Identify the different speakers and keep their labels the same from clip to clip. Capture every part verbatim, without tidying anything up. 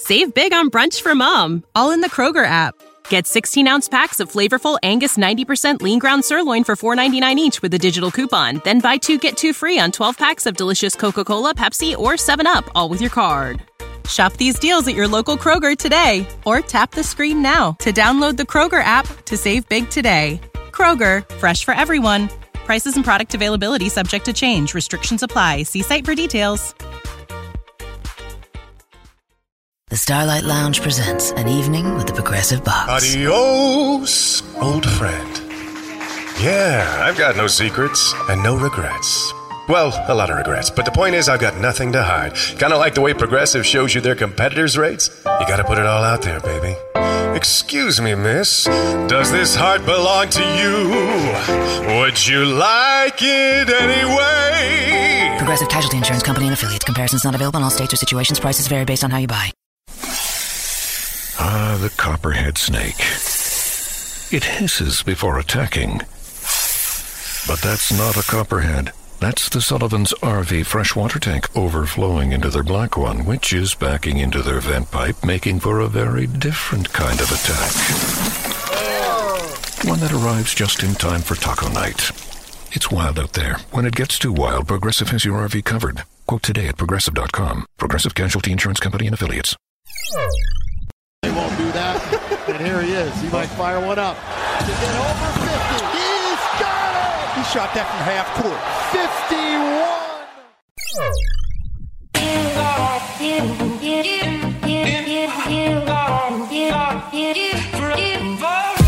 Speaker 1: Save big on brunch for mom, all in the Kroger app. Get sixteen-ounce packs of flavorful Angus ninety percent lean ground sirloin for four ninety-nine each with a digital coupon. Then buy two, get two free on twelve packs of delicious Coca-Cola, Pepsi, or seven up, all with your card. Shop these deals at your local Kroger today, or tap the screen now to download the Kroger app to save big today. Kroger, fresh for everyone. Prices and product availability subject to change. Restrictions apply. See site for details.
Speaker 2: The Starlight Lounge presents An Evening with the Progressive Box.
Speaker 3: Adios, old friend. Yeah, I've got no secrets and no regrets. Well, a lot of regrets, but the point is I've got nothing to hide. Kind of like the way Progressive shows you their competitors' rates. You gotta put it all out there, baby. Excuse me, miss. Does this heart belong to you? Would you like it anyway?
Speaker 2: Progressive Casualty Insurance Company and Affiliates. Comparisons not available in all states or situations. Prices vary based on how you buy.
Speaker 4: Ah, the copperhead snake. It hisses before attacking. But that's not a copperhead. That's the Sullivan's R V freshwater tank overflowing into their black one, which is backing into their vent pipe, making for a very different kind of attack. One that arrives just in time for taco night. It's wild out there. When it gets too wild, Progressive has your R V covered. Quote today at Progressive dot com. Progressive Casualty Insurance Company and Affiliates.
Speaker 5: They won't do that. And here he is. He might fire one up. To get over fifty. He's got it! He shot that from half court. fifty-one!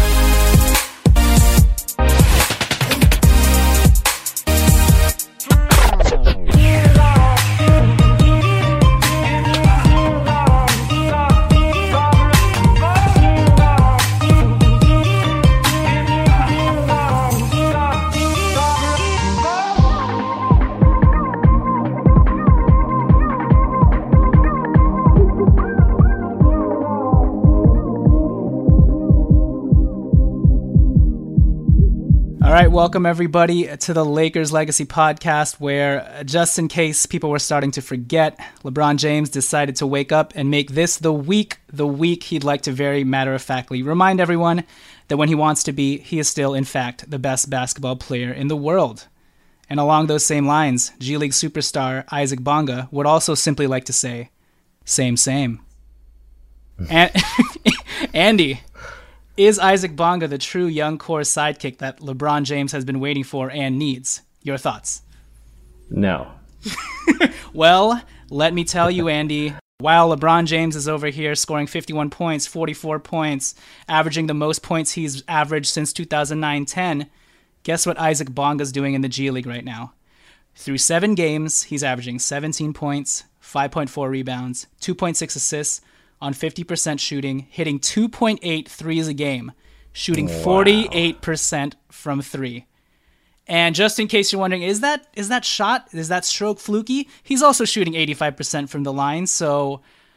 Speaker 6: All right, welcome everybody to the Lakers Legacy Podcast, where just in case people were starting to forget, LeBron James decided to wake up and make this the week, the week he'd like to very matter-of-factly remind everyone that when he wants to be, he is still, in fact, the best basketball player in the world. And along those same lines, G League superstar Isaac Bonga would also simply like to say, same, same. And Andy, is Isaac Bonga the true young core sidekick that LeBron James has been waiting for and needs? Your thoughts?
Speaker 7: No.
Speaker 6: Well, let me tell you, Andy, while LeBron James is over here scoring fifty-one points, forty-four points, averaging the most points he's averaged since two thousand nine ten, guess what Isaac Bonga's doing in the G League right now? Through seven games, he's averaging seventeen points, five point four rebounds, two point six assists, on fifty percent shooting, hitting two point eight threes a game, shooting wow. forty-eight percent from three. And just in case you're wondering, is that is that shot, is that stroke fluky? He's also shooting eighty-five percent from the line, so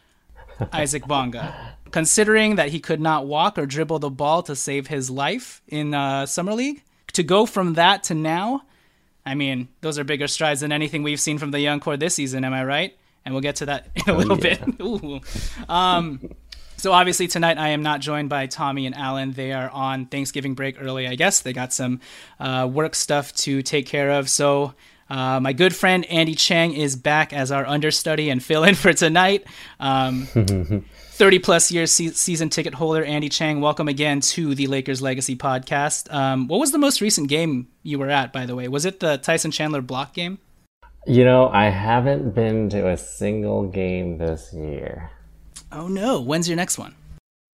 Speaker 6: Isaac Bonga, considering that he could not walk or dribble the ball to save his life in uh, Summer League, to go from that to now, I mean, those are bigger strides than anything we've seen from the young core this season, am I right? And we'll get to that in a little oh, yeah. bit. Ooh. Um, so obviously tonight I am not joined by Tommy and Alan. They are on Thanksgiving break early, I guess. They got some uh, work stuff to take care of. So uh, my good friend Andy Chang is back as our understudy and fill-in for tonight. Um, thirty-plus year se- season ticket holder Andy Chang, welcome again to the Lakers Legacy Podcast. Um, what was the most recent game you were at, by the way? Was it the Tyson Chandler block game?
Speaker 7: You know, I haven't been to a single game this year.
Speaker 6: Oh, no. When's your next one?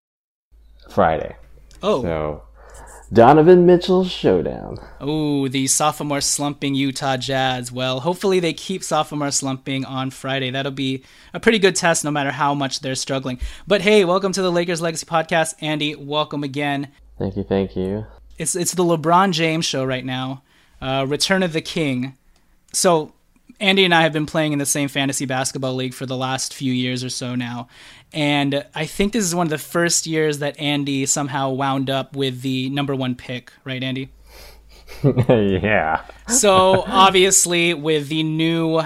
Speaker 7: Friday.
Speaker 6: Oh.
Speaker 7: So, Donovan Mitchell's showdown.
Speaker 6: Oh, the sophomore slumping Utah Jazz. Well, hopefully they keep sophomore slumping on Friday. That'll be a pretty good test no matter how much they're struggling. But hey, welcome to the Lakers Legacy Podcast. Andy, welcome again.
Speaker 7: Thank you, thank you.
Speaker 6: It's, it's the LeBron James show right now. Uh, Return of the King. So Andy and I have been playing in the same fantasy basketball league for the last few years or so now. And I think this is one of the first years that Andy somehow wound up with the number one pick, right, Andy?
Speaker 7: Yeah.
Speaker 6: So obviously with the new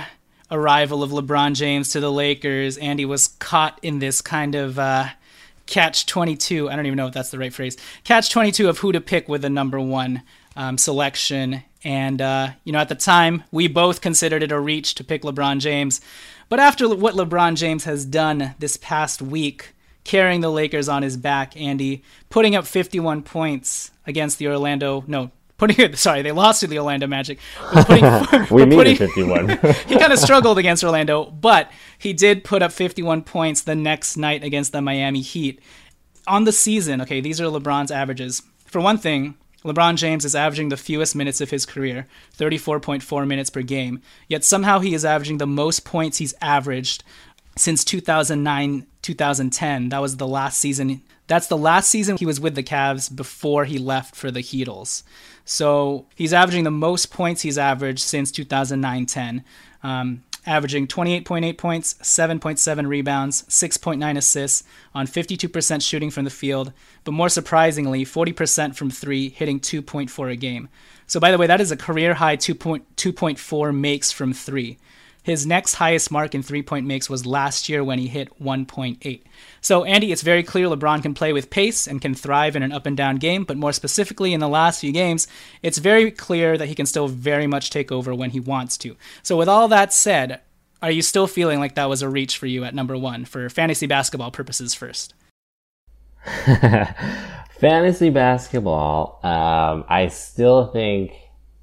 Speaker 6: arrival of LeBron James to the Lakers, Andy was caught in this kind of uh, catch twenty-two. I don't even know if that's the right phrase. Catch twenty-two of who to pick with the number one um, selection. And, uh, you know, at the time, we both considered it a reach to pick LeBron James. But after what LeBron James has done this past week, carrying the Lakers on his back, Andy, putting up fifty-one points against the Orlando, no, putting sorry, they lost to the Orlando Magic. But putting,
Speaker 7: we
Speaker 6: but
Speaker 7: needed
Speaker 6: putting,
Speaker 7: fifty-one.
Speaker 6: He kind of struggled against Orlando, but he did put up fifty-one points the next night against the Miami Heat. On the season, okay, these are LeBron's averages. For one thing, LeBron James is averaging the fewest minutes of his career, thirty-four point four minutes per game, yet somehow he is averaging the most points he's averaged since two thousand nine, two thousand ten. That was the last season. That's the last season he was with the Cavs before he left for the Heatles. So he's averaging the most points he's averaged since two thousand nine ten, um, averaging twenty-eight point eight points, seven point seven rebounds, six point nine assists on fifty-two percent shooting from the field, but more surprisingly, forty percent from three, hitting two point four a game. So by the way, that is a career-high two point four makes from three. His next highest mark in three-point makes was last year when he hit one point eight. So, Andy, it's very clear LeBron can play with pace and can thrive in an up-and-down game, but more specifically in the last few games, it's very clear that he can still very much take over when he wants to. So with all that said, are you still feeling like that was a reach for you at number one for fantasy basketball purposes first?
Speaker 7: Fantasy basketball, um, I still think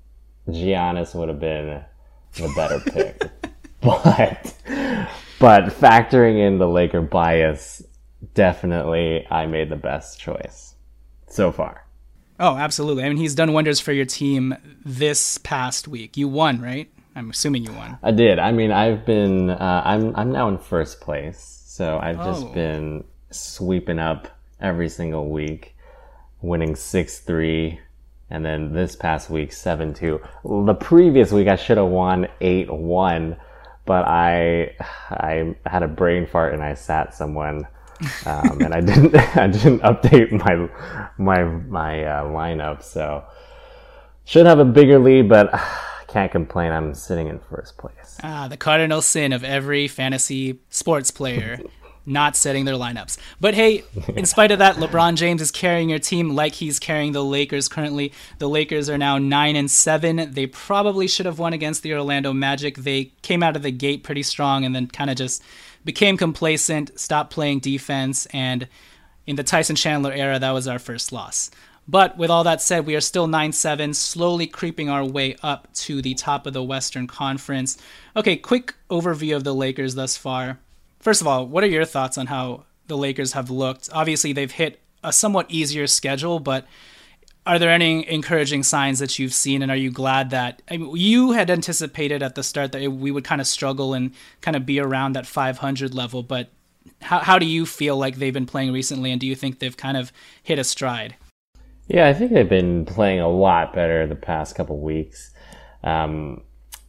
Speaker 7: Giannis would have been the better pick. But but factoring in the Laker bias, definitely I made the best choice so far.
Speaker 6: Oh, absolutely. I mean, he's done wonders for your team this past week. You won, right? I'm assuming you won.
Speaker 7: I did. I mean, I've been uh, I'm I'm now in first place, so I've just
Speaker 6: Oh.
Speaker 7: been sweeping up every single week, winning six three. And then this past week, seven two. The previous week, I should have won eight one, but I I had a brain fart and I sat someone, um, and I didn't I didn't update my my my uh, lineup. So should have a bigger lead, but uh, can't complain. I'm sitting in first place.
Speaker 6: Ah, the cardinal sin of every fantasy sports player. Not setting their lineups. But hey, in spite of that, LeBron James is carrying your team like he's carrying the Lakers currently. The Lakers are now nine and seven. They probably should have won against the Orlando Magic. They came out of the gate pretty strong and then kind of just became complacent, stopped playing defense, and in the Tyson Chandler era, that was our first loss. But with all that said, we are still nine seven, slowly creeping our way up to the top of the Western Conference. Okay, quick overview of the Lakers thus far. First of all, what are your thoughts on how the Lakers have looked? Obviously, they've hit a somewhat easier schedule, but are there any encouraging signs that you've seen, and are you glad that I mean, you had anticipated at the start that we would kind of struggle and kind of be around that five hundred level, but how, how do you feel like they've been playing recently, and do you think they've kind of hit a stride?
Speaker 7: Yeah, I think they've been playing a lot better the past couple weeks. Um,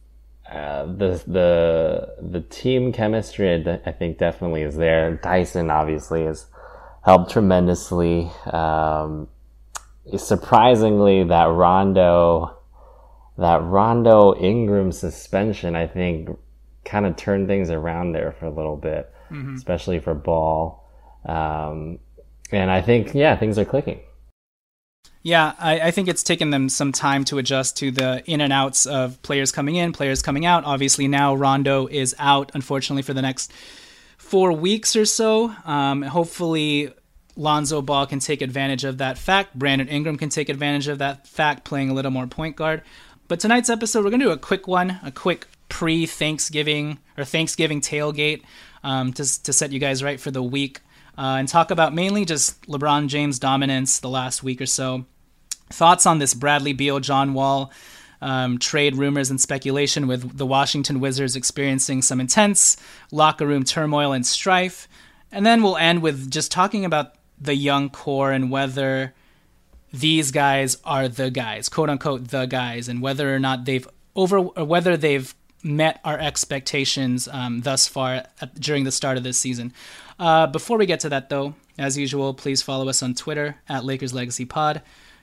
Speaker 7: Uh, the the the team chemistry, I think, definitely is there. Dyson obviously has helped tremendously. Um, surprisingly, that Rondo, that Rondo Ingram suspension, I think, kind of turned things around there for a little bit, mm-hmm. especially for Ball. Um, and I think, yeah, things are clicking.
Speaker 6: Yeah, I, I think it's taken them some time to adjust to the in and outs of players coming in, players coming out. Obviously now Rondo is out, unfortunately, for the next four weeks or so. Um, hopefully Lonzo Ball can take advantage of that fact. Brandon Ingram can take advantage of that fact, playing a little more point guard. But tonight's episode, we're going to do a quick one, a quick pre-Thanksgiving or Thanksgiving tailgate um, to, to set you guys right for the week. Uh, and talk about mainly just LeBron James' dominance the last week or so. Thoughts on this Bradley Beal, John Wall um, trade rumors and speculation, with the Washington Wizards experiencing some intense locker room turmoil and strife. And then we'll end with just talking about the young core and whether these guys are the guys, quote unquote, the guys, and whether or not they've over or whether they've met our expectations um, thus far at, during the start of this season. Uh, before we get to that, though, as usual, please follow us on Twitter at Lakers Legacy Pod.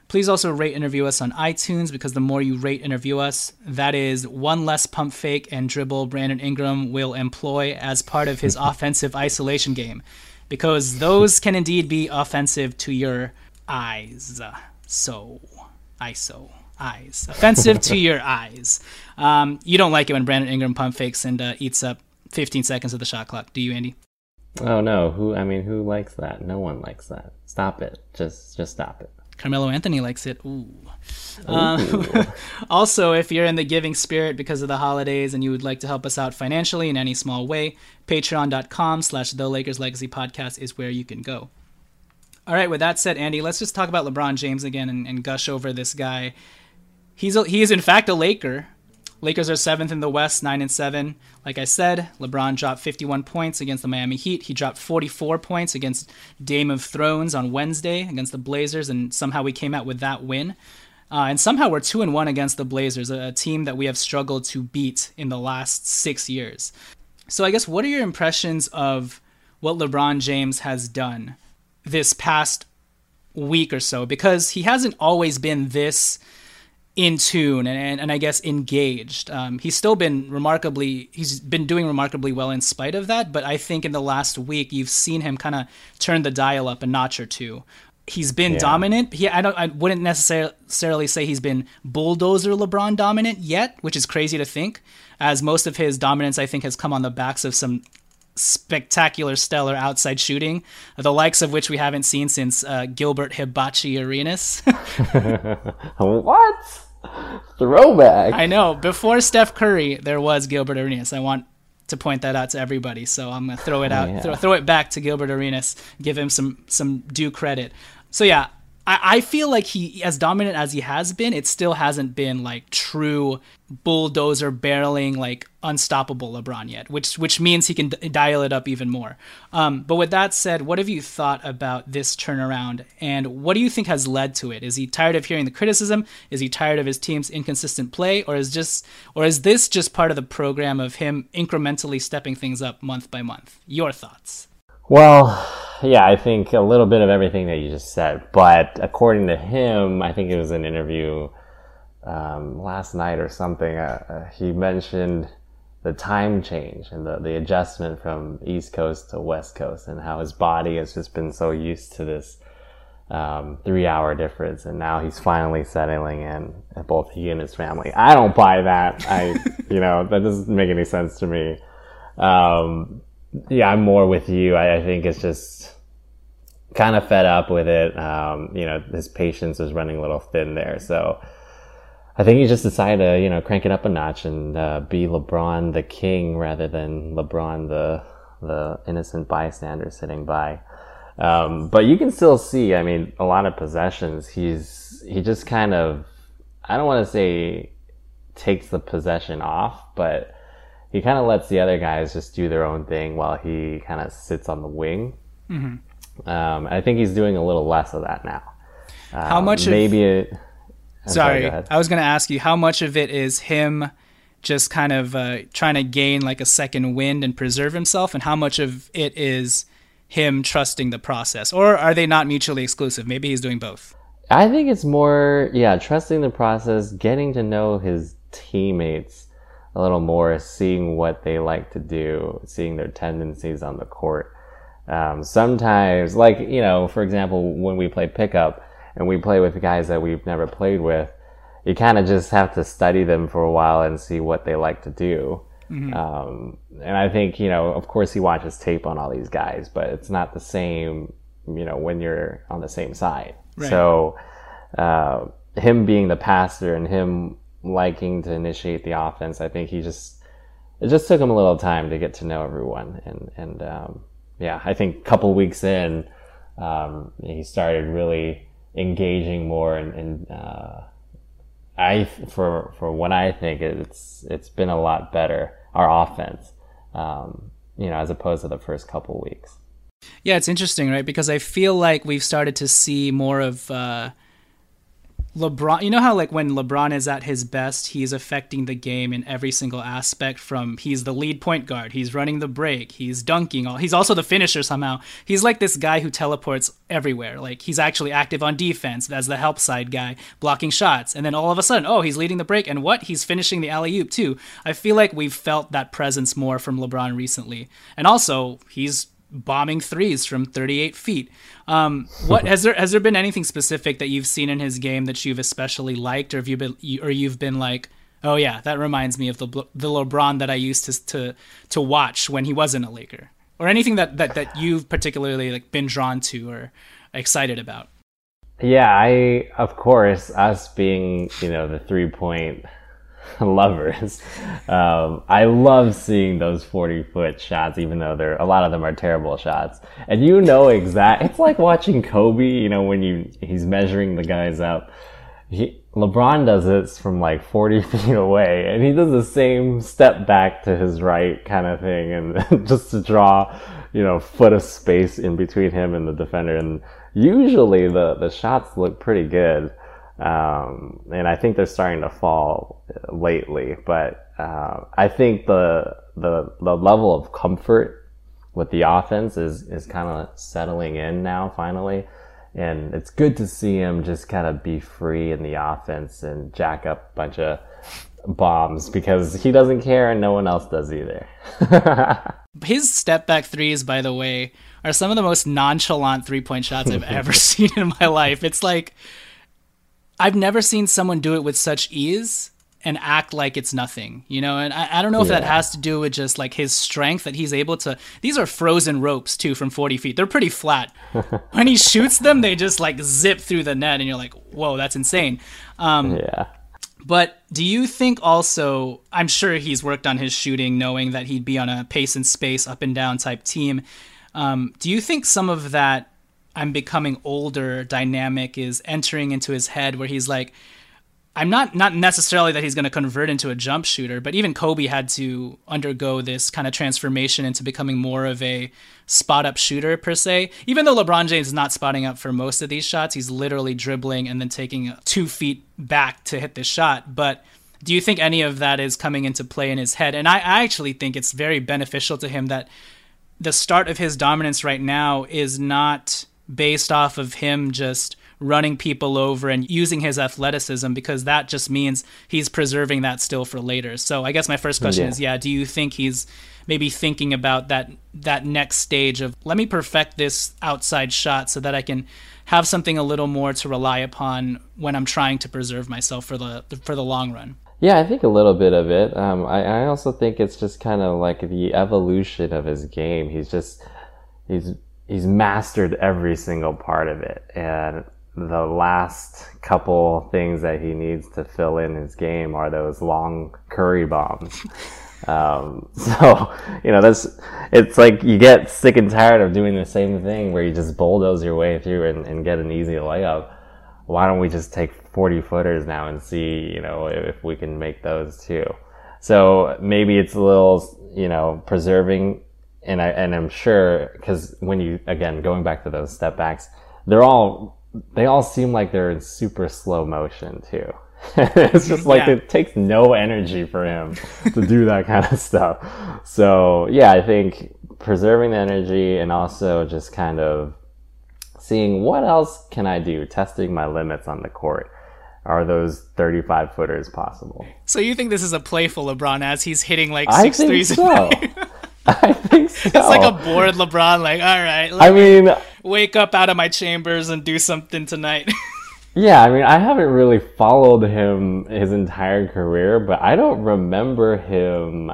Speaker 6: Please also rate and review us on iTunes, because the more you rate and review us, that is one less pump fake and dribble Brandon Ingram will employ as part of his offensive isolation game, because those can indeed be offensive to your eyes. So, I S O, eyes. Offensive to your eyes. Um, you don't like it when Brandon Ingram pump fakes and uh, eats up fifteen seconds of the shot clock, do you, Andy?
Speaker 7: Oh no, who? I mean, who likes that? No one likes that. Stop it. Just, just stop it.
Speaker 6: Carmelo Anthony likes it. Ooh. Ooh. Um, also, if you're in the giving spirit because of the holidays and you would like to help us out financially in any small way, patreon.com slash The Lakers Legacy Podcast is where you can go. All right, with that said, Andy, let's just talk about LeBron James again and, and gush over this guy. He's a, he is, in fact, a Laker. Lakers are seventh in the West, nine and seven. Like I said, LeBron dropped fifty-one points against the Miami Heat. He dropped forty-four points against Game of Thrones on Wednesday against the Blazers, and somehow we came out with that win. Uh, and somehow we're two and one against the Blazers, a, a team that we have struggled to beat in the last six years. So I guess, what are your impressions of what LeBron James has done this past week or so? Because he hasn't always been this in tune and, and, and I guess engaged. Um, he's still been remarkably, he's been doing remarkably well in spite of that. But I think in the last week, you've seen him kind of turn the dial up a notch or two. He's been yeah. dominant. He, I don't, I wouldn't necessarily say he's been bulldozer LeBron dominant yet, which is crazy to think, as most of his dominance, I think, has come on the backs of some spectacular, stellar outside shooting, the likes of which we haven't seen since uh, Gilbert Hibachi Arenas.
Speaker 7: What? Throwback.
Speaker 6: I know. Before Steph Curry, there was Gilbert Arenas. I want to point that out to everybody, so I'm gonna throw it out, oh, yeah. throw, throw it back to Gilbert Arenas, give him some some due credit. So yeah, I, I feel like he, as dominant as he has been, it still hasn't been like true bulldozer barreling, like unstoppable LeBron yet, which which means he can d- dial it up even more. Um, but with that said, what have you thought about this turnaround, and what do you think has led to it? Is he tired of hearing the criticism? Is he tired of his team's inconsistent play, or is just or is this just part of the program of him incrementally stepping things up month by month? Your thoughts?
Speaker 7: Well, yeah, I think a little bit of everything that you just said, but according to him, I think it was an interview um, last night or something, uh, uh, he mentioned the time change and the, the adjustment from East Coast to West Coast, and how his body has just been so used to this um, three hour difference, and now he's finally settling in, both he and his family. I don't buy that. I, you know, that doesn't make any sense to me. Um, yeah, I'm more with you. I, I think it's just kind of fed up with it. Um, you know, his patience is running a little thin there. So I think he just decided to, you know, crank it up a notch and uh, be LeBron the king rather than LeBron the the innocent bystander sitting by. Um, but you can still see, I mean, a lot of possessions. He's he just kind of, I don't want to say takes the possession off, but he kind of lets the other guys just do their own thing while he kind of sits on the wing. Mm-hmm. Um, I think he's doing a little less of that now. Um,
Speaker 6: how much
Speaker 7: maybe
Speaker 6: of,
Speaker 7: it... I'm
Speaker 6: sorry,
Speaker 7: sorry
Speaker 6: I was going to ask you, how much of it is him just kind of uh, trying to gain like a second wind and preserve himself, and how much of it is him trusting the process? Or are they not mutually exclusive? Maybe he's doing both.
Speaker 7: I think it's more, yeah, trusting the process, getting to know his teammates a little more, seeing what they like to do, seeing their tendencies on the court. Um, sometimes, like, you know, for example, when we play pickup and we play with guys that we've never played with, you kind of just have to study them for a while and see what they like to do. Mm-hmm. Um, and I think, you know, of course he watches tape on all these guys, but it's not the same, you know, when you're on the same side. Right. So, uh, him being the passer and him liking to initiate the offense, I think he just, it just took him a little time to get to know everyone. And, and, um, yeah, I think a couple weeks in, um, he started really engaging more, and, and, uh, I, for, for what I think, it's, it's been a lot better, our offense, um, you know, as opposed to the first couple weeks.
Speaker 6: Yeah, it's interesting, right? Because I feel like we've started to see more of, uh, LeBron, you know how like when LeBron is at his best, he's affecting the game in every single aspect. From he's the lead point guard, he's running the break, he's dunking, all he's also the finisher somehow. He's like this guy who teleports everywhere. Like he's actually active on defense as the help side guy, blocking shots, and then all of a sudden, oh, he's leading the break, and what? He's finishing the alley-oop too. I feel like we've felt that presence more from LeBron recently, and also he's bombing threes from thirty-eight feet. Um, what has there has there been anything specific that you've seen in his game that you've especially liked, or have you been, or you've been like, oh yeah, that reminds me of the the LeBron that I used to to to watch when he wasn't a Laker, or anything that that that you've particularly like been drawn to or excited about?
Speaker 7: Yeah, I of course, us being, you know, the three point lovers, um I love seeing those forty foot shots, even though they're a lot of them are terrible shots, and you know exact it's like watching Kobe, you know, when you he's measuring the guys up. He LeBron does it from like forty feet away, and he does the same step back to his right kind of thing, and just to draw, you know, foot of space in between him and the defender, and usually the the shots look pretty good. Um, and I think they're starting to fall lately, but, uh, I think the, the, the level of comfort with the offense is, is kind of settling in now finally. And it's good to see him just kind of be free in the offense and jack up a bunch of bombs, because he doesn't care and no one else does either.
Speaker 6: His step back threes, by the way, are some of the most nonchalant three point shots I've ever seen in my life. It's like, I've never seen someone do it with such ease and act like it's nothing, you know? And I, I don't know if yeah. that has to do with just like his strength, that he's able to, these are frozen ropes too from forty feet. They're pretty flat. When he shoots them, they just like zip through the net and you're like, whoa, that's insane. Um,
Speaker 7: yeah.
Speaker 6: But do you think also, I'm sure he's worked on his shooting knowing that he'd be on a pace and space up and down type team. Um, do you think some of that I'm becoming older dynamic is entering into his head, where he's like, I'm not not necessarily that he's going to convert into a jump shooter, but even Kobe had to undergo this kind of transformation into becoming more of a spot up shooter per se. Even though LeBron James is not spotting up for most of these shots, he's literally dribbling and then taking two feet back to hit this shot. But do you think any of that is coming into play in his head? And I, I actually think it's very beneficial to him that the start of his dominance right now is not based off of him just running people over and using his athleticism, because that just means he's preserving that still for later. So I guess my first question yeah. is, yeah, do you think he's maybe thinking about that that next stage of, let me perfect this outside shot so that I can have something a little more to rely upon when I'm trying to preserve myself for the for the long run?
Speaker 7: Yeah, I think a little bit of it. Um, I, I also think it's just kind of like the evolution of his game. He's just, he's he's mastered every single part of it. And the last couple things that he needs to fill in his game are those long Curry bombs. Um, so, you know, that's, it's like you get sick and tired of doing the same thing where you just bulldoze your way through and, and get an easy layup. Why don't we just take forty footers now and see, you know, if we can make those too? So maybe it's a little, you know, preserving. And I, and I'm sure, because when you, again, going back to those step backs, they're all, they all seem like they're in super slow motion too. It's just like yeah. it takes no energy for him to do that kind of stuff. So yeah, I think preserving the energy and also just kind of seeing what else can I do, testing my limits on the court. Are those thirty-five footers possible?
Speaker 6: So you think this is a playful LeBron as he's hitting like
Speaker 7: I
Speaker 6: six
Speaker 7: think
Speaker 6: threes
Speaker 7: so.
Speaker 6: a night?
Speaker 7: I think so.
Speaker 6: It's like a bored LeBron, like, all right, let
Speaker 7: I
Speaker 6: me
Speaker 7: mean,
Speaker 6: wake up out of my chambers and do something tonight.
Speaker 7: Yeah, I mean, I haven't really followed him his entire career, but I don't remember him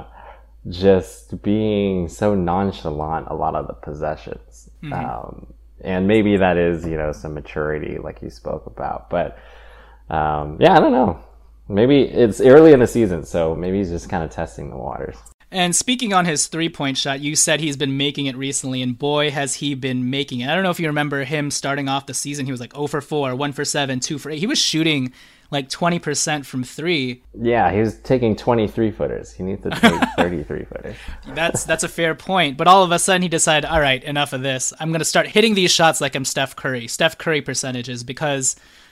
Speaker 7: just being so nonchalant a lot of the possessions. Mm-hmm. Um, and maybe that is, you know, some maturity like you spoke about. But um, yeah, I don't know. Maybe it's early in the season, so maybe he's just kind of testing the waters.
Speaker 6: And speaking on his three-point shot, you said he's been making it recently, and boy, has he been making it. I don't know if you remember him starting off the season. He was like zero for four, one for seven, two for eight. He was shooting like twenty percent from three.
Speaker 7: Yeah, he was taking twenty-three footers. He needs to take thirty-three footers.
Speaker 6: That's that's a fair point. But all of a sudden he decided, all right, enough of this. I'm going to start hitting these shots like I'm Steph Curry. Steph Curry percentages, because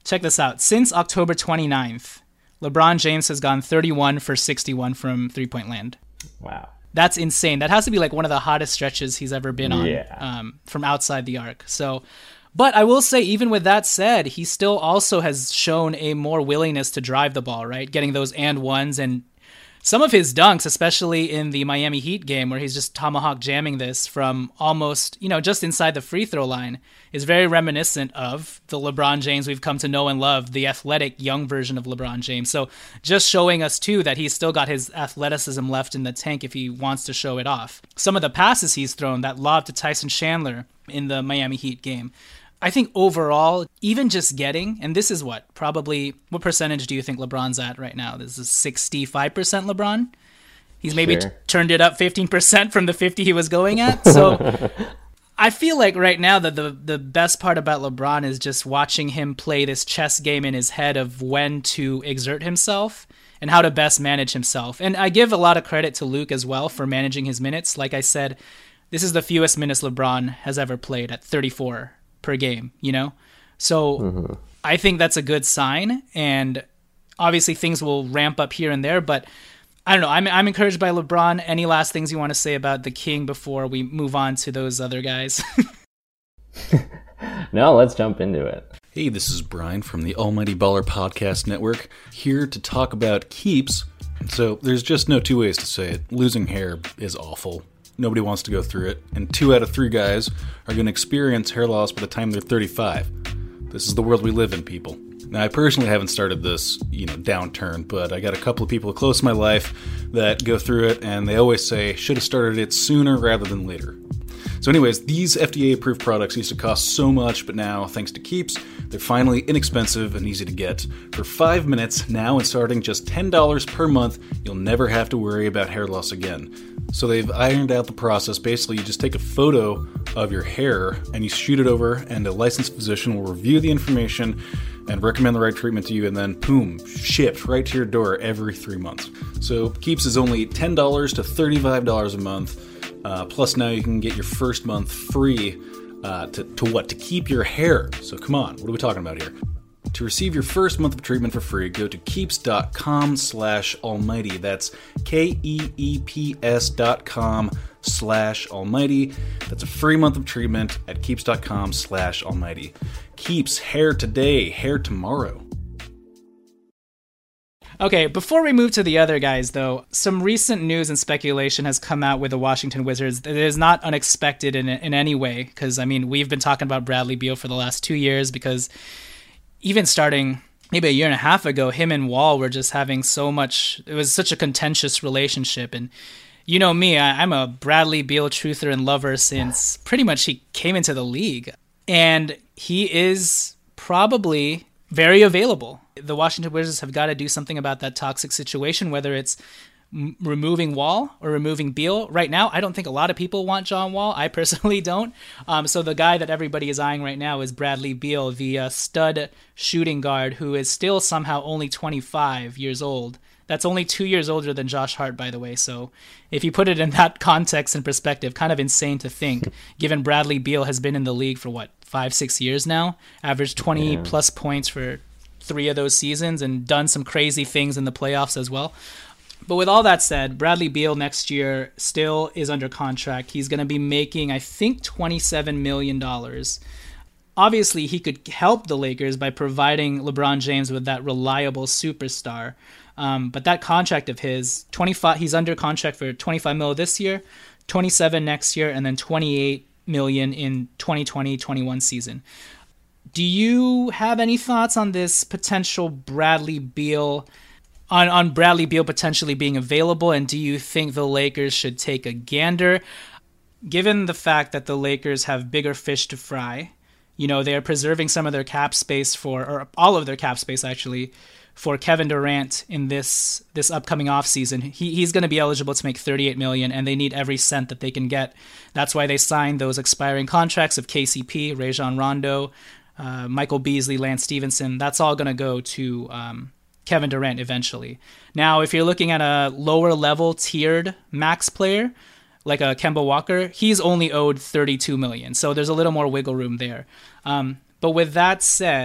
Speaker 6: check this out. Since October twenty-ninth, LeBron James has gone thirty-one for sixty-one from three-point land.
Speaker 7: Wow.
Speaker 6: That's insane. That has to be like one of the hottest stretches he's ever been on
Speaker 7: yeah.
Speaker 6: um, from outside the arc. So, but I will say, even with that said, he still also has shown a more willingness to drive the ball, right? Getting those and ones, and some of his dunks, especially in the Miami Heat game where he's just tomahawk jamming this from almost, you know, just inside the free throw line, is very reminiscent of the LeBron James we've come to know and love, the athletic young version of LeBron James. So just showing us too that he's still got his athleticism left in the tank if he wants to show it off. Some of the passes he's thrown, that lob to Tyson Chandler in the Miami Heat game, I think overall, even just getting, and this is what, probably, what percentage do you think LeBron's at right now? This is sixty-five percent LeBron. He's maybe
Speaker 7: Sure.
Speaker 6: t- turned it up fifteen percent from the fifty he was going at. So I feel like right now that the, the best part about LeBron is just watching him play this chess game in his head of when to exert himself and how to best manage himself. And I give a lot of credit to Luke as well for managing his minutes. Like I said, this is the fewest minutes LeBron has ever played at thirty-four per game, you know? So mm-hmm. I think that's a good sign, and obviously things will ramp up here and there, but I don't know. I'm I'm encouraged by LeBron. Any last things you want to say about the King before we move on to those other guys?
Speaker 7: No, let's jump into it.
Speaker 8: Hey, this is Brian from the Almighty Baller Podcast Network, here to talk about keeps. So there's just no two ways to say it. Losing hair is awful. Nobody wants to go through it, and two out of three guys are going to experience hair loss by the time they're thirty-five. This is the world we live in, people. Now, I personally haven't started this, you know, downturn, but I got a couple of people close to my life that go through it, and they always say, should have started it sooner rather than later. So anyways, these F D A-approved products used to cost so much, but now, thanks to Keeps, they're finally inexpensive and easy to get. For five minutes, now and starting just ten dollars per month, you'll never have to worry about hair loss again. So they've ironed out the process. Basically, you just take a photo of your hair and you shoot it over, and a licensed physician will review the information and recommend the right treatment to you, and then boom, shipped right to your door every three months. So Keeps is only ten dollars to thirty-five dollars a month. Uh, plus now you can get your first month free uh, to, to what? To keep your hair. So come on, what are we talking about here? To receive your first month of treatment for free, go to keeps.com slash almighty. That's K-E-E-P-S dot com slash almighty. That's a free month of treatment at keeps.com slash almighty. Keeps, hair today, hair tomorrow.
Speaker 6: Okay, before we move to the other guys, though, some recent news and speculation has come out with the Washington Wizards that is not unexpected in in any way, because, I mean, we've been talking about Bradley Beal for the last two years, because even starting maybe a year and a half ago, him and Wall were just having so much, it was such a contentious relationship, and you know me, I, I'm a Bradley Beal truther and lover since pretty much he came into the league, and he is probably very available. The Washington Wizards have got to do something about that toxic situation, whether it's m- removing Wall or removing Beal. Right now, I don't think a lot of people want John Wall. I personally don't. Um, so the guy that everybody is eyeing right now is Bradley Beal, the uh, stud shooting guard who is still somehow only twenty-five years old. That's only two years older than Josh Hart, by the way. So if you put it in that context and perspective, kind of insane to think, given Bradley Beal has been in the league for, what, five, six years now, averaged twenty yeah. plus points for three of those seasons and done some crazy things in the playoffs as well. But with all that said, Bradley Beal next year still is under contract. He's going to be making, I think, twenty-seven million dollars. Obviously, he could help the Lakers by providing LeBron James with that reliable superstar. Um, but that contract of his, twenty-five, he's under contract for twenty-five mil this year, twenty-seven next year, and then twenty-eight million in twenty twenty twenty-one season. Do you have any thoughts on this potential Bradley Beal, on, on Bradley Beal potentially being available, and do you think the Lakers should take a gander? Given the fact that the Lakers have bigger fish to fry, you know, they are preserving some of their cap space for, or all of their cap space actually, for Kevin Durant in this this upcoming offseason. He he's going to be eligible to make thirty-eight million dollars, and they need every cent that they can get. That's why they signed those expiring contracts of K C P, Rajon Rondo, uh, Michael Beasley, Lance Stevenson. That's all going to go to um, Kevin Durant eventually. Now, if you're looking at a lower level tiered max player like a Kemba Walker, he's only owed thirty-two million dollars. So there's a little more wiggle room there. Um, but with that said,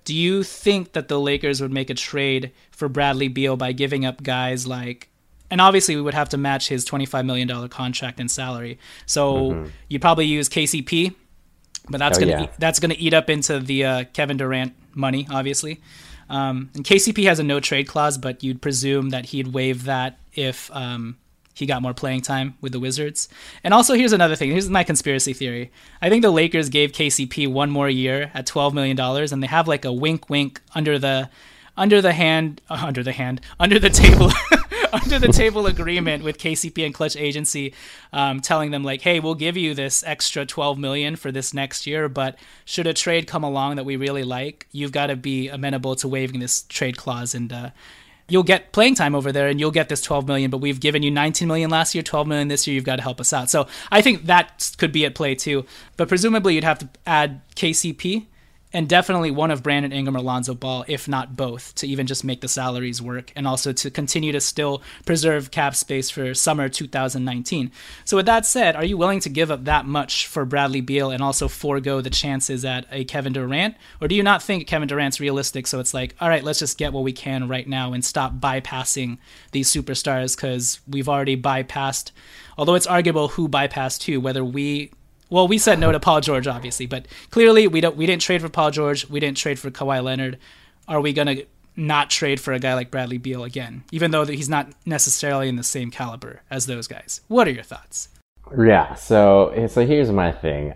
Speaker 6: Do you think that the Lakers would make a trade for Bradley Beal by giving up guys like, and obviously we would have to match his twenty-five million dollars contract and salary. So mm-hmm. you'd probably use K C P, but that's oh, gonna yeah. eat, that's gonna eat up into the uh, Kevin Durant money, obviously. Um, and K C P has a no trade clause, but you'd presume that he'd waive that if um, he got more playing time with the Wizards. And also, here's another thing. Here's my conspiracy theory. I think the Lakers gave K C P one more year at twelve million dollars, and they have like a wink, wink under the under the hand, uh, under the hand, under the table, under the table agreement with K C P and Clutch Agency, um, telling them like, hey, we'll give you this extra twelve million dollars for this next year, but should a trade come along that we really like, you've got to be amenable to waiving this trade clause, and uh, you'll get playing time over there, and you'll get this twelve million dollars, but we've given you nineteen million dollars last year, twelve million dollars this year, you've got to help us out. So I think that could be at play too, but presumably you'd have to add K C P and definitely one of Brandon Ingram or Lonzo Ball, if not both, to even just make the salaries work, and also to continue to still preserve cap space for summer two thousand nineteen. So with that said, are you willing to give up that much for Bradley Beal and also forego the chances at a Kevin Durant? Or do you not think Kevin Durant's realistic, so it's like, all right, let's just get what we can right now and stop bypassing these superstars, because we've already bypassed, although it's arguable who bypassed who, whether we... Well, we said no to Paul George, obviously, but clearly we don't. We didn't trade for Paul George. We didn't trade for Kawhi Leonard. Are we gonna not trade for a guy like Bradley Beal again, even though he's not necessarily in the same caliber as those guys? What are your thoughts?
Speaker 7: Yeah. So, so here's my thing.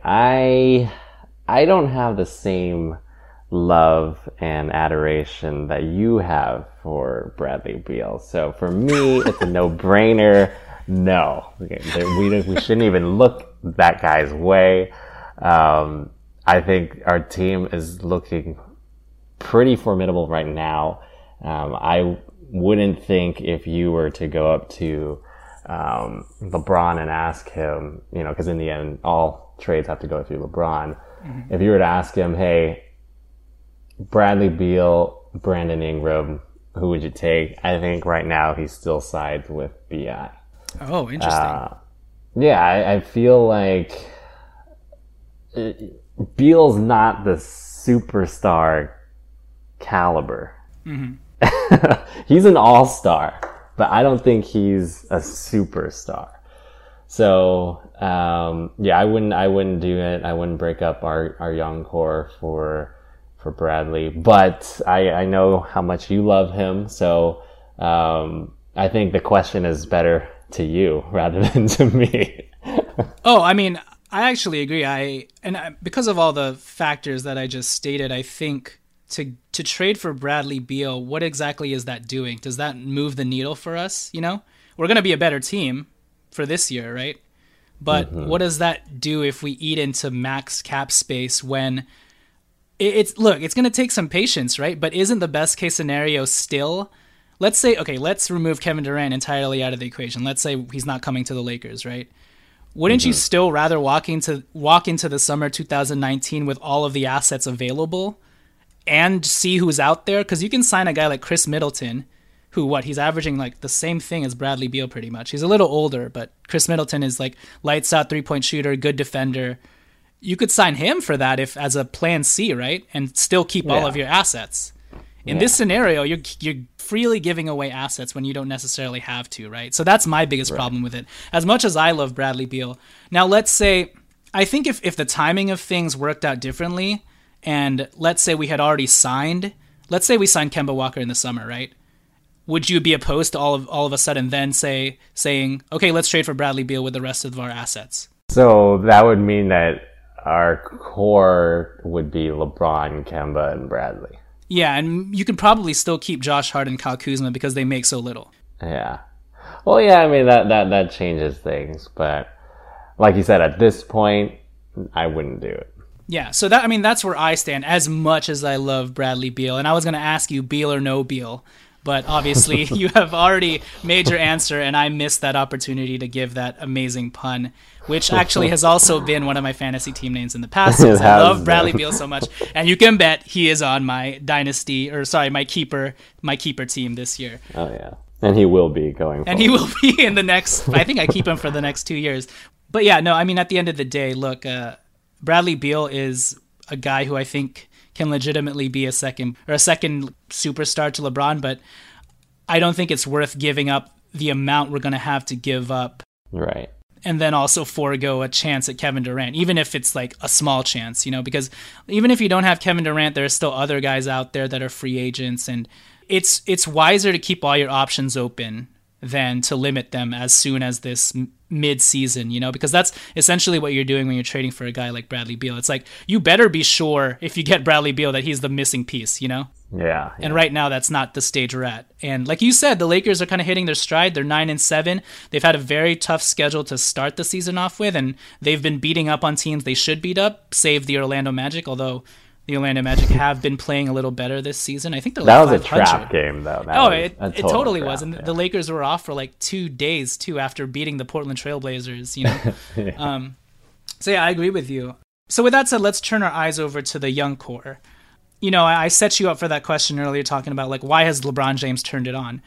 Speaker 7: I I don't have the same love and adoration that you have for Bradley Beal. So for me, it's a no-brainer. No, okay, we we shouldn't even look that guy's way. Um, I think our team is looking pretty formidable right now. Um, I wouldn't think if you were to go up to um, LeBron and ask him, you know, because in the end, all trades have to go through LeBron. Mm-hmm. If you were to ask him, hey, Bradley Beal, Brandon Ingram, who would you take? I think right now he still sides with B I.
Speaker 6: Oh, interesting. Uh,
Speaker 7: yeah, I, I feel like it, Beal's not the superstar caliber. Mm-hmm. He's an all-star, but I don't think he's a superstar. So, um, yeah, I wouldn't, I wouldn't do it. I wouldn't break up our, our young core for, for Bradley, but I, I know how much you love him. So, um, I think the question is better to you rather than to me.
Speaker 6: Oh, I mean, I actually agree. I and I, because of all the factors that I just stated, I think to to trade for Bradley Beal, what exactly is that doing? Does that move the needle for us? You know, we're going to be a better team for this year, right? But mm-hmm. what does that do if we eat into max cap space when it, it's look, it's going to take some patience, right? But isn't the best case scenario still? Let's say, okay, let's remove Kevin Durant entirely out of the equation. Let's say he's not coming to the Lakers, right? Wouldn't mm-hmm. you still rather walk into walk into the summer two thousand nineteen with all of the assets available and see who's out there? Because you can sign a guy like Chris Middleton, who, what, he's averaging like the same thing as Bradley Beal pretty much. He's a little older, but Chris Middleton is like lights out three-point shooter, good defender. You could sign him for that if as a plan C, right? And still keep yeah. all of your assets. In yeah. this scenario, you're you're freely giving away assets when you don't necessarily have to, right? So that's my biggest right. problem with it. As much as I love Bradley Beal, now let's say, I think if, if the timing of things worked out differently, and let's say we had already signed, let's say we signed Kemba Walker in the summer, right? Would you be opposed to all of all of a sudden then say saying, okay, let's trade for Bradley Beal with the rest of our assets?
Speaker 7: So that would mean that our core would be LeBron, Kemba, and Bradley.
Speaker 6: Yeah, and you can probably still keep Josh Hart and Kyle Kuzma because they make so little.
Speaker 7: Yeah. Well, yeah, I mean, that, that, that changes things. But like you said, at this point, I wouldn't do it.
Speaker 6: Yeah, so that I mean, that's where I stand, as much as I love Bradley Beal. And I was going to ask you Beal or no Beal. But obviously, you have already made your answer, and I missed that opportunity to give that amazing pun, which actually has also been one of my fantasy team names in the past. Because I love Bradley Beal so much, and you can bet he is on my dynasty, or sorry, my keeper, my keeper team this year.
Speaker 7: Oh yeah, and he will be going.
Speaker 6: And
Speaker 7: forward.
Speaker 6: he will be in the next. I think I keep him for the next two years. But yeah, no, I mean, at the end of the day, look, uh, Bradley Beal is a guy who I think can legitimately be a second or a second superstar to LeBron, but I don't think it's worth giving up the amount we're going to have to give up.
Speaker 7: Right.
Speaker 6: And then also forego a chance at Kevin Durant, even if it's like a small chance, you know, because even if you don't have Kevin Durant, there are still other guys out there that are free agents, and it's it's wiser to keep all your options open than to limit them as soon as this m- mid-season, you know, because that's essentially what you're doing when you're trading for a guy like Bradley Beal. It's like, you better be sure if you get Bradley Beal that he's the missing piece, you know?
Speaker 7: Yeah, yeah.
Speaker 6: And right now, that's not the stage we're at. And like you said, the Lakers are kind of hitting their stride. They're nine and seven. They've had a very tough schedule to start the season off with, and they've been beating up on teams they should beat up, save the Orlando Magic, although the Orlando Magic have been playing a little better this season. I think they're like
Speaker 7: that was a
Speaker 6: five hundred.
Speaker 7: trap game, though. That
Speaker 6: oh,
Speaker 7: was
Speaker 6: it, it totally trap, was. And yeah. the Lakers were off for like two days, too, after beating the Portland Trailblazers, you know? yeah. Um, so, yeah, I agree with you. So with that said, let's turn our eyes over to the young core. You know, I set you up for that question earlier, talking about, like, why has LeBron James turned it on?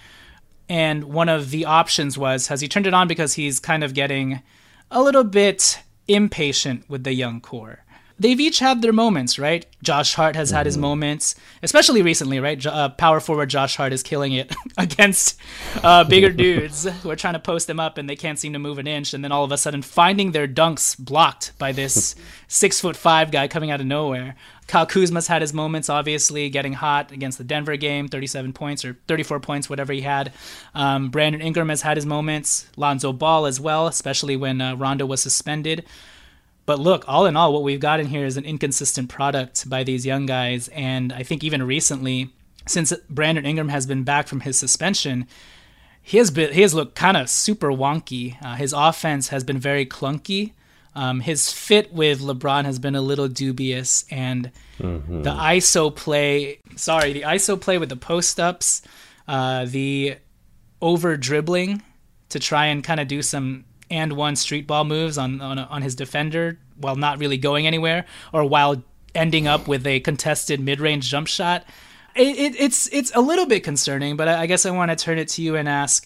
Speaker 6: And one of the options was, has he turned it on because he's kind of getting a little bit impatient with the young core? They've each had their moments, right? Josh Hart has mm-hmm. had his moments, especially recently, right? Uh, power forward Josh Hart is killing it against uh, bigger dudes who are trying to post him up and they can't seem to move an inch. And then all of a sudden finding their dunks blocked by this six foot five guy coming out of nowhere. Kyle Kuzma's had his moments, obviously, getting hot against the Denver game, thirty-seven points or thirty-four points, whatever he had. Um, Brandon Ingram has had his moments. Lonzo Ball as well, especially when uh, Rondo was suspended. But look, all in all, what we've got in here is an inconsistent product by these young guys. And I think even recently, since Brandon Ingram has been back from his suspension, he has been he has looked kind of super wonky. Uh, his offense has been very clunky. Um, his fit with LeBron has been a little dubious. And mm-hmm. the I S O play, sorry, the I S O play with the post-ups, uh, the over-dribbling to try and kind of do some and one street ball moves on, on on his defender while not really going anywhere, or while ending up with a contested mid-range jump shot. It, it, it's it's a little bit concerning, but I, I guess I want to turn it to you and ask,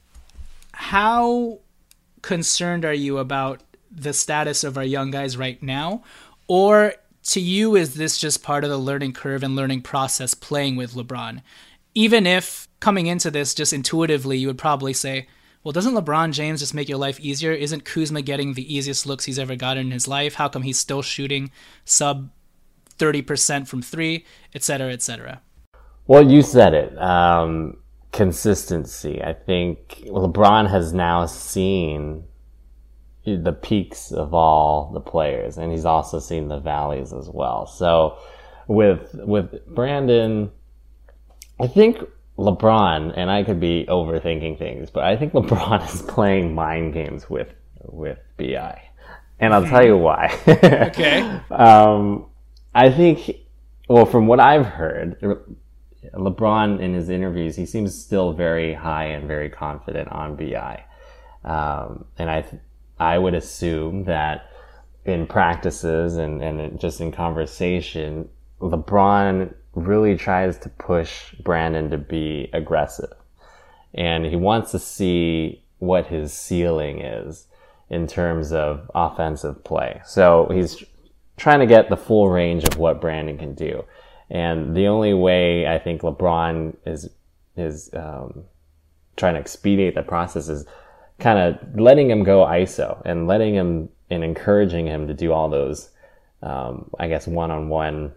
Speaker 6: how concerned are you about the status of our young guys right now? Or to you, is this just part of the learning curve and learning process playing with LeBron? Even if coming into this just intuitively, you would probably say, well, doesn't LeBron James just make your life easier? Isn't Kuzma getting the easiest looks he's ever gotten in his life? How come he's still shooting sub thirty percent from three, et cetera, et cetera?
Speaker 7: Well, you said it. Um, consistency. I think LeBron has now seen the peaks of all the players, and he's also seen the valleys as well. So with with Brandon, I think LeBron, and I could be overthinking things, but I think LeBron is playing mind games with with B I. And I'll tell you why.
Speaker 6: Okay.
Speaker 7: um, I think, well, from what I've heard, LeBron in his interviews, he seems still very high and very confident on B I. Um, and I I would assume that in practices and, and just in conversation, LeBron really tries to push Brandon to be aggressive. And he wants to see what his ceiling is in terms of offensive play. So he's trying to get the full range of what Brandon can do. And the only way I think LeBron is is um, trying to expedite the process is kind of letting him go I S O and letting him and encouraging him to do all those, um, I guess, one-on-one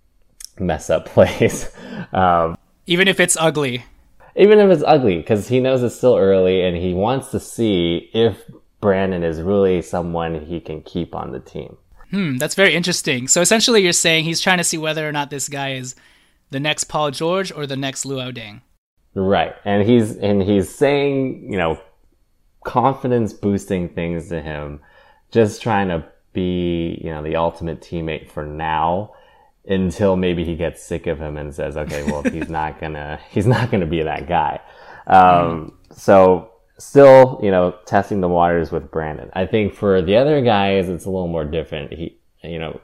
Speaker 7: mess up plays. Um,
Speaker 6: even if it's ugly.
Speaker 7: Even if it's ugly, because he knows it's still early and he wants to see if Brandon is really someone he can keep on the team.
Speaker 6: Hmm, that's very interesting. So essentially you're saying he's trying to see whether or not this guy is the next Paul George or the next Luol Deng.
Speaker 7: Right. And he's and he's saying, you know, confidence boosting things to him, just trying to be, you know, the ultimate teammate for now, until maybe he gets sick of him and says, okay, well, he's not gonna, he's not gonna be that guy. Um, mm. So still, you know, testing the waters with Brandon. I think for the other guys, it's a little more different. He, you know,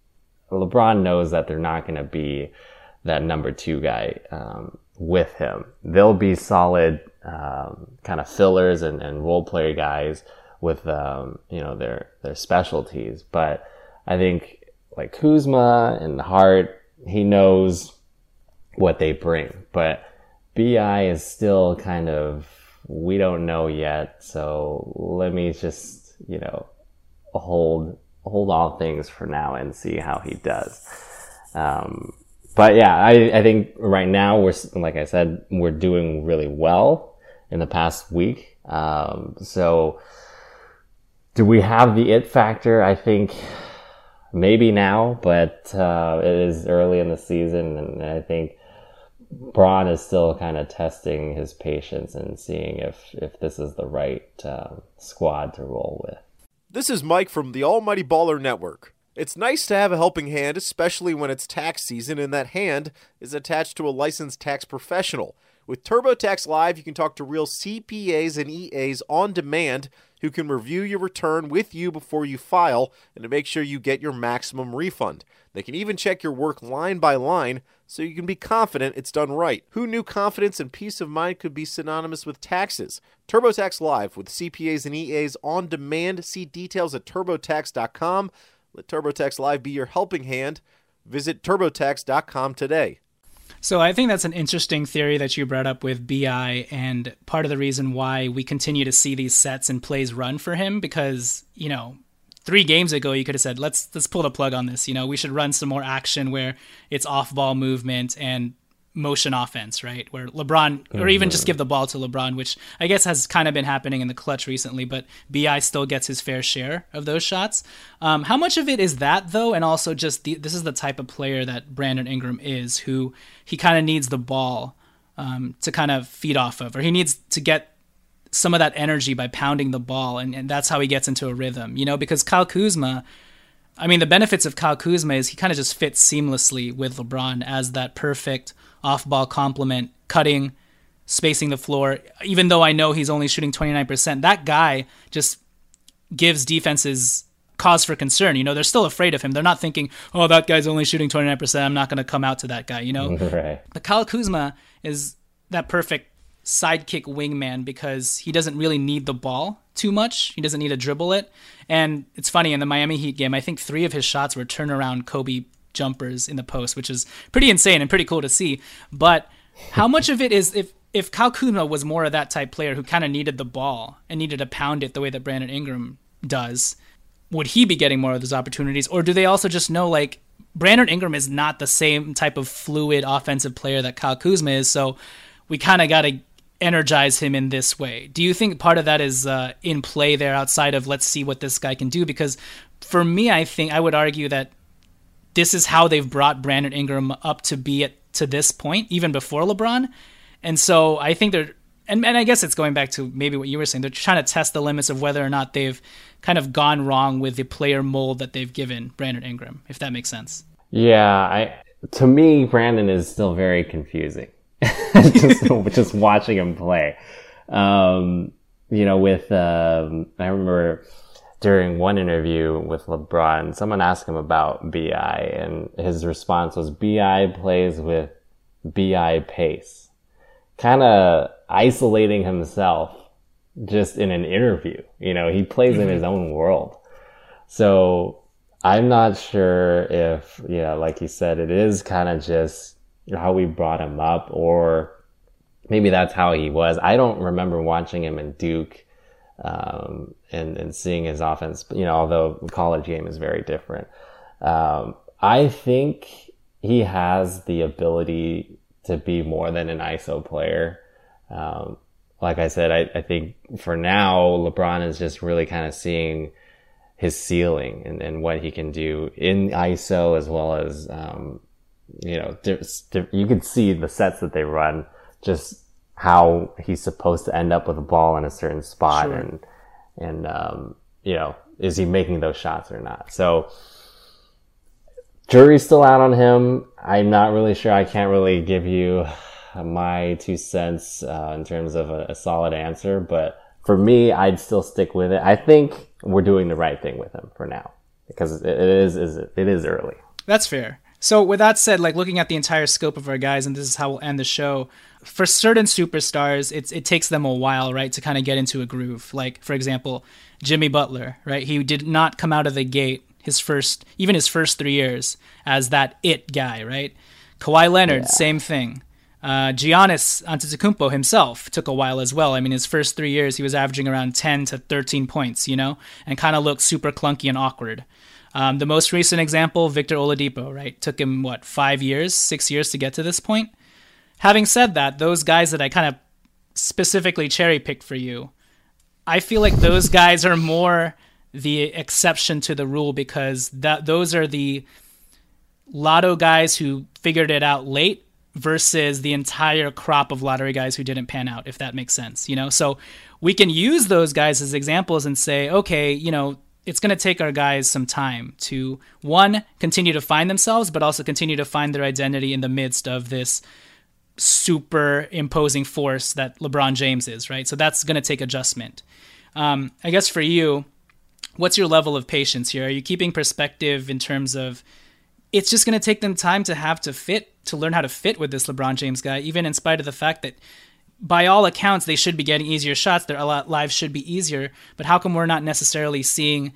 Speaker 7: LeBron knows that they're not gonna be that number two guy, um, with him. They'll be solid, um, kind of fillers and, and role player guys with, um, you know, their, their specialties. But I think, like Kuzma and Hart, he knows what they bring. But B I is still kind of, we don't know yet. So let me just, you know, hold hold all things for now and see how he does. Um, but yeah, I, I think right now we're, like I said, we're doing really well in the past week. Um, so do we have the it factor? I think maybe now, but uh, it is early in the season, and I think Bron is still kind of testing his patience and seeing if, if this is the right uh, squad to roll with.
Speaker 9: This is Mike from the Almighty Baller Network. It's nice to have a helping hand, especially when it's tax season and that hand is attached to a licensed tax professional. With TurboTax Live, you can talk to real C P As and E As on demand who can review your return with you before you file and to make sure you get your maximum refund. They can even check your work line by line so you can be confident it's done right. Who knew confidence and peace of mind could be synonymous with taxes? TurboTax Live with C P As and E As on demand. See details at turbotax dot com. Let TurboTax Live be your helping hand. Visit turbotax dot com today.
Speaker 6: So I think that's an interesting theory that you brought up with B I, and part of the reason why we continue to see these sets and plays run for him, because, you know, three games ago you could have said, let's let's pull the plug on this. You know, we should run some more action where it's off-ball movement and motion offense, right? Where LeBron, or even just give the ball to LeBron, which I guess has kind of been happening in the clutch recently, but B I still gets his fair share of those shots. Um, how much of it is that, though, and also just the, this is the type of player that Brandon Ingram is, who he kind of needs the ball um, to kind of feed off of, or he needs to get some of that energy by pounding the ball, and, and that's how he gets into a rhythm, you know, because Kyle Kuzma, I mean, the benefits of Kyle Kuzma is he kind of just fits seamlessly with LeBron as that perfect off-ball complement, cutting, spacing the floor. Even though I know he's only shooting twenty-nine percent, that guy just gives defenses cause for concern. You know, they're still afraid of him. They're not thinking, oh, that guy's only shooting twenty-nine percent. I'm not going to come out to that guy, you know?
Speaker 7: Right.
Speaker 6: But Kyle Kuzma is that perfect sidekick wingman because he doesn't really need the ball too much. He doesn't need to dribble it. And it's funny, in the Miami Heat game, I think three of his shots were turnaround Kobe jumpers in the post, which is pretty insane and pretty cool to see. But how much of it is, if if Kyle Kuzma was more of that type player who kind of needed the ball and needed to pound it the way that Brandon Ingram does, would he be getting more of those opportunities? Or do they also just know, like, Brandon Ingram is not the same type of fluid offensive player that Kyle Kuzma is, so we kind of got to energize him in this way? Do you think part of that is uh, in play there outside of let's see what this guy can do? Because for me, I think I would argue that this is how they've brought Brandon Ingram up to be at to this point, even before LeBron. And so I think they're, and, and I guess it's going back to maybe what you were saying, they're trying to test the limits of whether or not they've kind of gone wrong with the player mold that they've given Brandon Ingram, if that makes sense.
Speaker 7: Yeah, I to me, Brandon is still very confusing. just, just watching him play. Um, you know, with, um, I remember during one interview with LeBron, someone asked him about B I, and his response was, B I plays with B I pace. Kind of isolating himself just in an interview. You know, he plays in his own world. So I'm not sure if, yeah, like you said, it is kind of just how we brought him up, or maybe that's how he was. I don't remember watching him in Duke um, and, and seeing his offense, you know, although the college game is very different. Um, I think he has the ability to be more than an I S O player. Um, like I said, I, I think for now, LeBron is just really kind of seeing his ceiling and, and what he can do in I S O, as well as, um, you know, you can see the sets that they run, just how he's supposed to end up with the ball in a certain spot. Sure. and, and, um, you know, is he making those shots or not? So jury's still out on him. I'm not really sure. I can't really give you my two cents, uh, in terms of a, a solid answer, but for me, I'd still stick with it. I think we're doing the right thing with him for now, because it is, is it is early.
Speaker 6: That's fair. So with that said, like looking at the entire scope of our guys, and this is how we'll end the show, for certain superstars, it's, it takes them a while, right, to kind of get into a groove. Like, for example, Jimmy Butler, right? He did not come out of the gate his first, even his first three years as that it guy, right? Kawhi Leonard, yeah. same thing. Uh, Giannis Antetokounmpo himself took a while as well. I mean, his first three years, he was averaging around ten to thirteen points, you know, and kind of looked super clunky and awkward. Um, the most recent example, Victor Oladipo, right? Took him, what, five years, six years to get to this point? Having said that, those guys that I kind of specifically cherry-picked for you, I feel like those guys are more the exception to the rule because that those are the lotto guys who figured it out late versus the entire crop of lottery guys who didn't pan out, if that makes sense, you know? So we can use those guys as examples and say, okay, you know, it's going to take our guys some time to, one, continue to find themselves, but also continue to find their identity in the midst of this super imposing force that LeBron James is, right? So that's going to take adjustment. Um, I guess for you, what's your level of patience here? Are you keeping perspective in terms of it's just going to take them time to have to fit, to learn how to fit with this LeBron James guy, even in spite of the fact that by all accounts, they should be getting easier shots. Their lives should be easier. But how come we're not necessarily seeing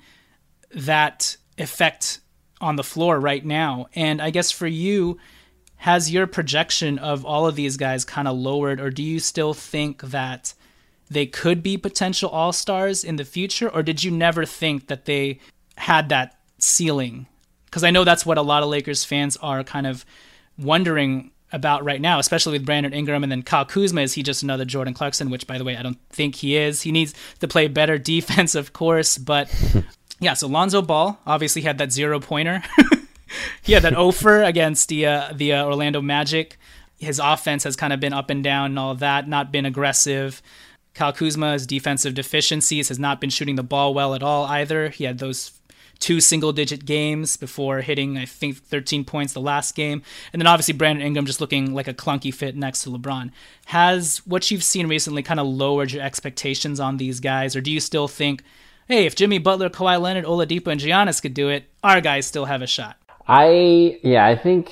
Speaker 6: that effect on the floor right now? And I guess for you, has your projection of all of these guys kind of lowered, or do you still think that they could be potential all-stars in the future? Or did you never think that they had that ceiling? Because I know that's what a lot of Lakers fans are kind of wondering about right now, especially with Brandon Ingram, and then Kyle Kuzma. Is he just another Jordan Clarkson? Which, by the way, I don't think he is. He needs to play better defense, of course. But yeah, so Lonzo Ball obviously had that zero-pointer. He had that offer against the uh, the uh, Orlando Magic. His offense has kind of been up and down and all of that, not been aggressive. Kyle Kuzma's defensive deficiencies has not been shooting the ball well at all either. He had those two single-digit games before hitting, I think, thirteen points the last game. And then obviously Brandon Ingram just looking like a clunky fit next to LeBron. Has what you've seen recently kind of lowered your expectations on these guys? Or do you still think, hey, if Jimmy Butler, Kawhi Leonard, Oladipo, and Giannis could do it, our guys still have a shot?
Speaker 7: I, yeah, I think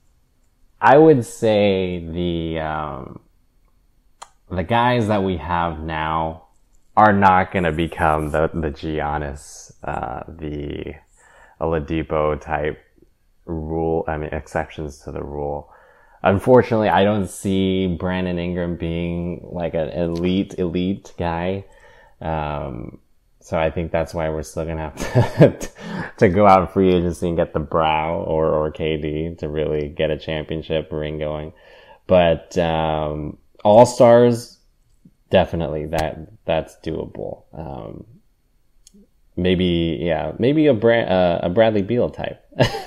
Speaker 7: I would say the, um, the guys that we have now are not going to become the, the Giannis, uh, the Oladipo type rule, I mean, exceptions to the rule. Unfortunately, I don't see Brandon Ingram being like an elite, elite guy. Um, so I think that's why we're still going to have to, to go out free agency and get the Brow or, or K D to really get a championship ring going. But, um, All-Stars, definitely that, that's doable. Um, maybe, yeah, maybe a Brad, uh, a Bradley Beal type.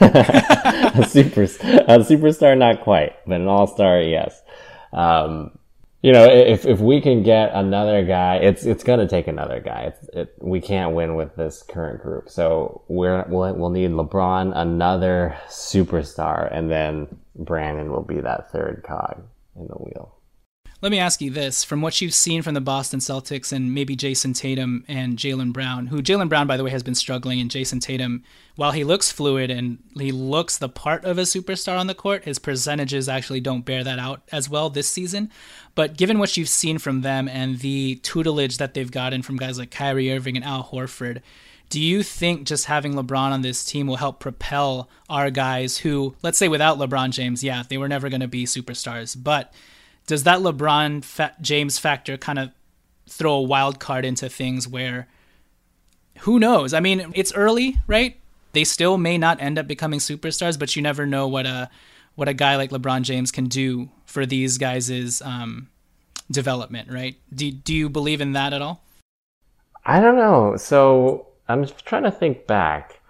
Speaker 7: a super, a superstar, not quite, but an all-star, yes. Um, you know, if, if we can get another guy, it's, it's gonna take another guy. It's, it, we can't win with this current group. So we're, we'll, we'll need LeBron, another superstar, and then Brandon will be that third cog in the wheel.
Speaker 6: Let me ask you this. From what you've seen from the Boston Celtics and maybe Jason Tatum and Jaylen Brown, who Jaylen Brown, by the way, has been struggling, and Jason Tatum, while he looks fluid and he looks the part of a superstar on the court, his percentages actually don't bear that out as well this season. But given what you've seen from them and the tutelage that they've gotten from guys like Kyrie Irving and Al Horford, do you think just having LeBron on this team will help propel our guys who, let's say without LeBron James, yeah, they were never going to be superstars, but does that LeBron fa- James factor kind of throw a wild card into things where, who knows? I mean, it's early, right? They still may not end up becoming superstars, but you never know what a what a guy like LeBron James can do for these guys' um, development, right? Do do you believe in that at all?
Speaker 7: I don't know. So I'm trying to think back.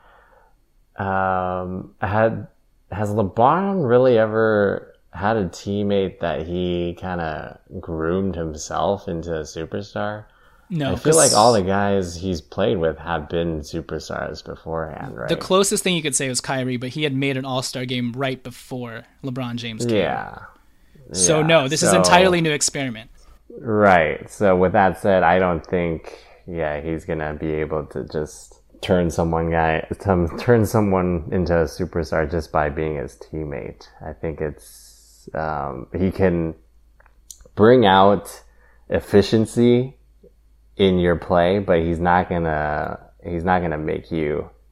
Speaker 7: Um, had has LeBron really ever had a teammate that he kind of groomed himself into a superstar?
Speaker 6: No.
Speaker 7: I feel like all the guys he's played with have been superstars beforehand, right?
Speaker 6: The closest thing you could say was Kyrie, but he had made an all-star game right before LeBron James came.
Speaker 7: Yeah.
Speaker 6: So
Speaker 7: yeah.
Speaker 6: no, this
Speaker 7: so,
Speaker 6: is an entirely new experiment.
Speaker 7: Right. So with that said, I don't think, yeah, he's going to be able to just turn someone guy, turn someone into a superstar just by being his teammate. I think it's, Um, he can bring out efficiency in your play, but he's not gonna, he's not gonna make you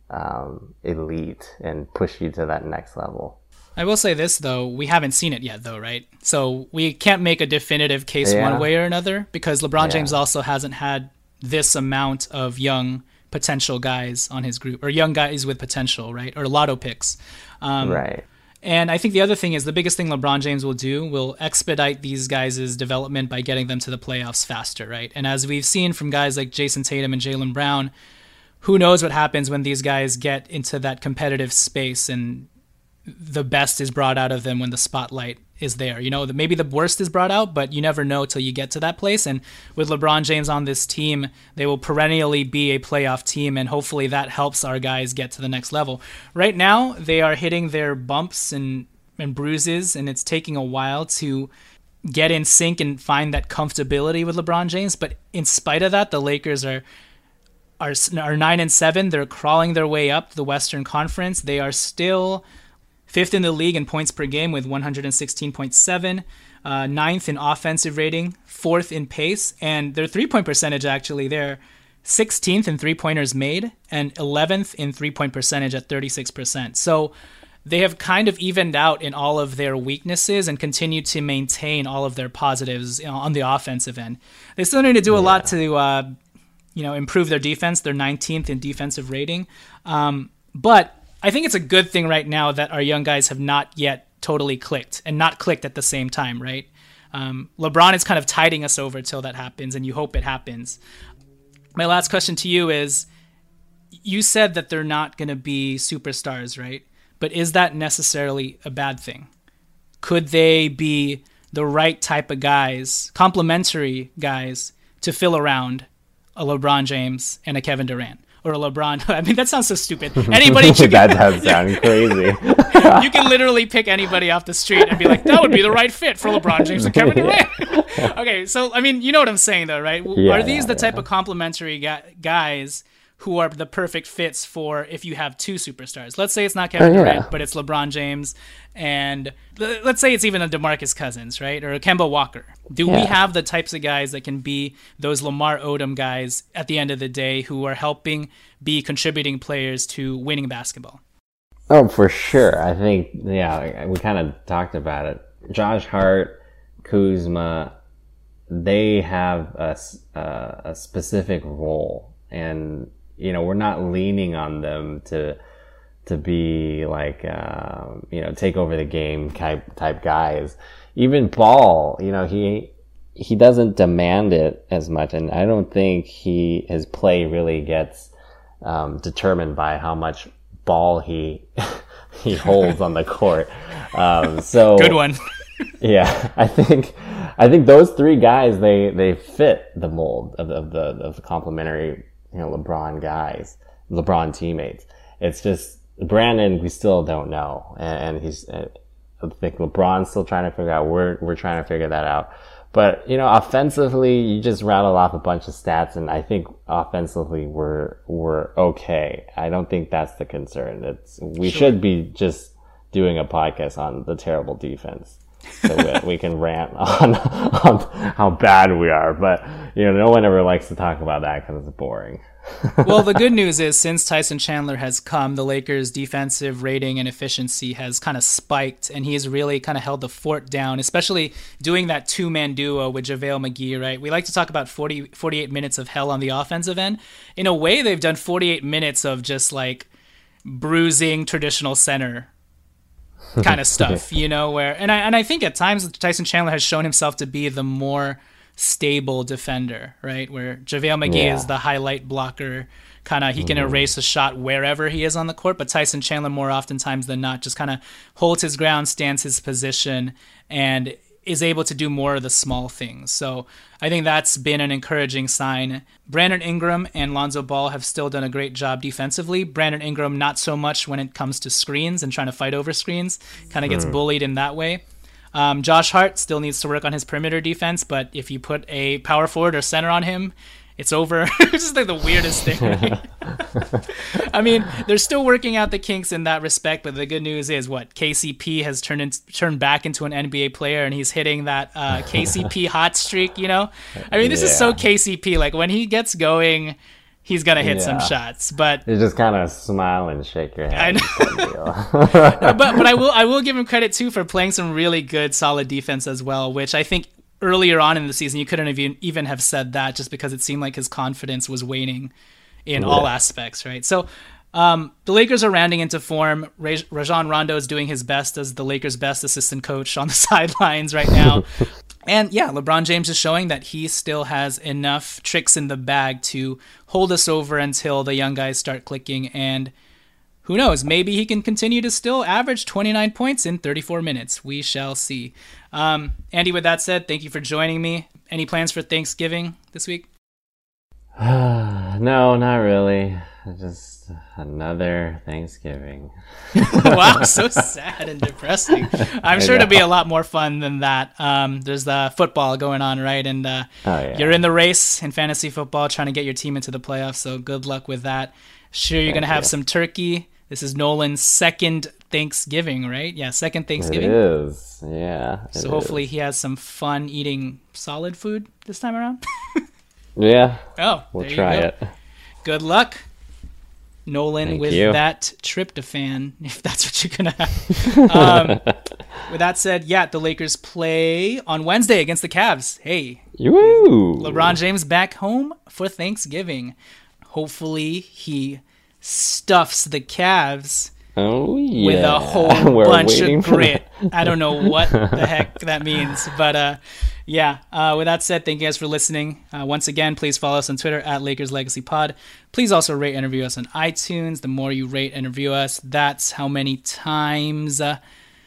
Speaker 7: um, elite and push you to that next level.
Speaker 6: I will say this, though. We haven't seen it yet, though, right? So we can't make a definitive case
Speaker 7: Yeah.
Speaker 6: one way or another because LeBron
Speaker 7: Yeah.
Speaker 6: James also hasn't had this amount of young potential guys on his group, or young guys with potential, right? Or lotto picks. Um,
Speaker 7: Right.
Speaker 6: And I think the other thing is the biggest thing LeBron James will do will expedite these guys' development by getting them to the playoffs faster, right? And as we've seen from guys like Jason Tatum and Jaylen Brown, who knows what happens when these guys get into that competitive space and the best is brought out of them when the spotlight is there. You know, the, maybe the worst is brought out, but you never know till you get to that place. And with LeBron James on this team, they will perennially be a playoff team, and hopefully that helps our guys get to the next level. Right now, they are hitting their bumps and, and bruises, and it's taking a while to get in sync and find that comfortability with LeBron James. But in spite of that, the Lakers are are, are nine and seven. They're crawling their way up the Western Conference. They are still fifth in the league in points per game with one hundred sixteen point seven, uh, ninth in offensive rating, fourth in pace, and their three-point percentage, actually, they're sixteenth in three-pointers made and eleventh in three-point percentage at thirty-six percent. So they have kind of evened out in all of their weaknesses and continue to maintain all of their positives, you know, on the offensive end. They still need to do a
Speaker 7: Yeah.
Speaker 6: lot to uh, you know, improve their defense. They're nineteenth in defensive rating. Um, but I think it's a good thing right now that our young guys have not yet totally clicked and not clicked at the same time, right? Um, LeBron is kind of tiding us over till that happens, and you hope it happens. My last question to you is, you said that they're not going to be superstars, right? But is that necessarily a bad thing? Could they be the right type of guys, complementary guys, to fill around a LeBron James and a Kevin Durant? Or a LeBron. I mean, that sounds so stupid. Anybody can,
Speaker 7: That does sound crazy.
Speaker 6: You can literally pick anybody off the street and be like, that would be the right fit for LeBron James and Kevin Durant. Okay, so, I mean, you know what I'm saying, though, right?
Speaker 7: Yeah,
Speaker 6: are these
Speaker 7: yeah,
Speaker 6: the type
Speaker 7: yeah.
Speaker 6: of complementary gu- guys who are the perfect fits for if you have two superstars? Let's say it's not Kevin
Speaker 7: Oh, yeah.
Speaker 6: Durant, but it's LeBron James, and l- let's say it's even a DeMarcus Cousins, right? Or a Kemba Walker. Do we
Speaker 7: Yeah.
Speaker 6: have the types of guys that can be those Lamar Odom guys at the end of the day who are helping be contributing players to winning basketball?
Speaker 7: Oh, for sure. I think, yeah, we kind of talked about it. Josh Hart, Kuzma, they have a, s- uh, a specific role, and you know, we're not leaning on them to to be like, uh, you know, take over the game type type guys. Even Ball, you know, he he doesn't demand it as much, and I don't think he his play really gets um, determined by how much ball he he holds on the court. Um, so
Speaker 6: Good one.
Speaker 7: yeah, I think I think those three guys they, they fit the mold of, of the of the complementary, you know, LeBron guys, LeBron teammates. It's just Brandon, we still don't know, and, and he's I think LeBron's still trying to figure out. We're we're trying to figure that out. But you know, offensively, you just rattled off a bunch of stats, and I think offensively we're we're okay. I don't think that's the concern. It's we
Speaker 6: Sure.
Speaker 7: should be just doing a podcast on the terrible defense, so we, we can rant on on how bad we are. But you know, no one ever likes to talk about that because it's boring.
Speaker 6: Well, the good news is since Tyson Chandler has come, the Lakers' defensive rating and efficiency has kind of spiked, and he has really kind of held the fort down, especially doing that two-man duo with JaVale McGee, right? We like to talk about forty, forty-eight minutes of hell on the offensive end. In a way, they've done forty-eight minutes of just like bruising traditional center kind of stuff, you know, where, and I, and I think at times Tyson Chandler has shown himself to be the more stable defender, right? Where JaVale McGee
Speaker 7: Yeah.
Speaker 6: is the highlight blocker, kind of he can erase a shot wherever he is on the court, but Tyson Chandler more oftentimes than not just kind of holds his ground, stands his position, and is able to do more of the small things. So I think that's been an encouraging sign. Brandon Ingram and Lonzo Ball have still done a great job defensively. Brandon Ingram not so much when it comes to screens and trying to fight over screens, kind of gets bullied in that way. Um, Josh Hart still needs to work on his perimeter defense, but if you put a power forward or center on him, it's over. It's just like the weirdest thing. Right? I mean, they're still working out the kinks in that respect, but the good news is what K C P has turned in, turned back into an N B A player, and he's hitting that uh, K C P hot streak. You know, I mean, this is so
Speaker 7: Yeah.
Speaker 6: K C P. Like when he gets going, he's gonna hit
Speaker 7: Yeah.
Speaker 6: some shots. But
Speaker 7: You just kind of smile and shake your head.
Speaker 6: I
Speaker 7: know.
Speaker 6: but but I will I will give him credit too for playing some really good, solid defense as well, which I think earlier on in the season you couldn't have even, even have said that, just because it seemed like his confidence was waning in yeah. all aspects, right? So um, the Lakers are rounding into form. Ray, Rajon Rondo is doing his best as the Lakers' best assistant coach on the sidelines right now. And yeah, LeBron James is showing that he still has enough tricks in the bag to hold us over until the young guys start clicking. And who knows, maybe he can continue to still average twenty-nine points in thirty-four minutes. We shall see. Um, Andy, with that said, thank you for joining me. Any plans for Thanksgiving this week?
Speaker 7: No, not really. Just another Thanksgiving.
Speaker 6: Wow, so sad and depressing. I'm sure it'll be a lot more fun than that. Um, there's the football going on, right? And uh,
Speaker 7: oh, yeah.
Speaker 6: you're in the race in fantasy football trying to get your team into the playoffs, so good luck with that. Sure, you're going to have you. some turkey. This is Nolan's second Thanksgiving, right? Yeah, second Thanksgiving.
Speaker 7: It is, yeah. It
Speaker 6: so hopefully
Speaker 7: is.
Speaker 6: he has some fun eating solid food this time around.
Speaker 7: Yeah.
Speaker 6: Oh,
Speaker 7: we'll try it.
Speaker 6: Good luck, Nolan,
Speaker 7: Thank
Speaker 6: with
Speaker 7: you.
Speaker 6: that tryptophan, if that's what you're going to have. um, with that said, yeah, the Lakers play on Wednesday against the Cavs. Hey,
Speaker 7: Woo!
Speaker 6: LeBron James back home for Thanksgiving. Hopefully he stuffs the Cavs
Speaker 7: oh, yeah.
Speaker 6: with a whole bunch of grit. I don't know what the heck that means, but uh, yeah. Uh, with that said, thank you guys for listening. Uh, once again, please follow us on Twitter at Lakers Legacy Pod. Please also rate and review us on iTunes. The more you rate and review us, that's how many times. Uh,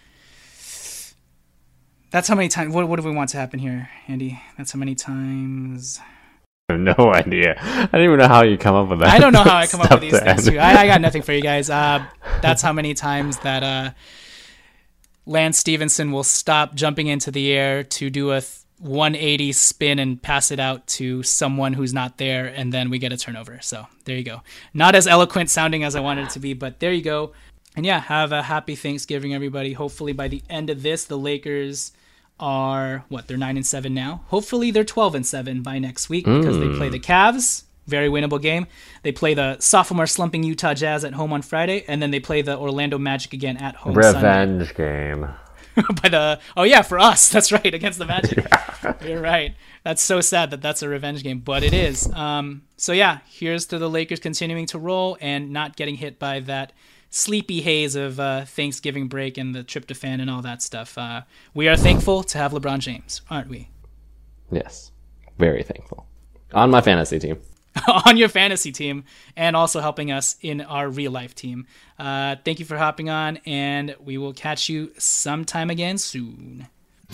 Speaker 6: that's how many times. What, what do we want to happen here, Andy? That's how many times.
Speaker 7: I have no idea. I don't even know how you come up with that.
Speaker 6: I don't know how I come up with these things too. I, I got nothing for you guys. Uh, that's how many times that uh, Lance Stevenson will stop jumping into the air to do a one eighty spin and pass it out to someone who's not there, and then we get a turnover. So there you go. Not as eloquent sounding as I wanted it to be, but there you go. And yeah, have a happy Thanksgiving, everybody. Hopefully by the end of this, the Lakers are what they're nine and seven now. Hopefully they're twelve and seven by next week because mm. they play the Cavs, very winnable game. They play the sophomore slumping Utah Jazz at home on Friday, and then they play the Orlando Magic again at home.
Speaker 7: Revenge
Speaker 6: Sunday.
Speaker 7: game.
Speaker 6: by the oh yeah for us that's right against the Magic.
Speaker 7: Yeah.
Speaker 6: You're right. That's so sad that that's a revenge game, but it is. Um, so yeah, here's to the Lakers continuing to roll and not getting hit by that sleepy haze of uh, Thanksgiving break and the tryptophan and all that stuff. Uh, we are thankful to have LeBron James, aren't we?
Speaker 7: Yes, very thankful. On my fantasy team.
Speaker 6: On your fantasy team, and also helping us in our real life team. Uh, thank you for hopping on, and we will catch you sometime again soon.